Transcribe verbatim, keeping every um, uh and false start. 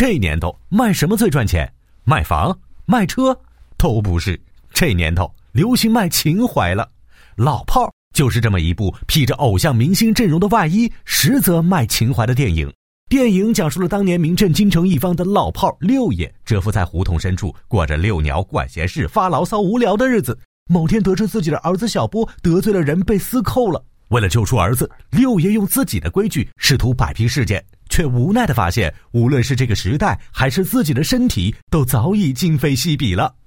这年头卖什么最赚钱？卖房、卖车？都不是。这年头流行卖情怀了。老炮儿就是这么一部披着偶像明星阵容的外衣，实则卖情怀的电影。电影讲述了当年名震京城一方的老炮儿六爷，蛰伏在胡同深处，过着遛鸟、管闲事、发牢骚、无聊的日子。某天得知自己的儿子小波得罪了人，被司扣了。为了救出儿子，六爷用自己的规矩试图摆平事件，却无奈地发现，无论是这个时代还是自己的身体，都早已今非昔比了。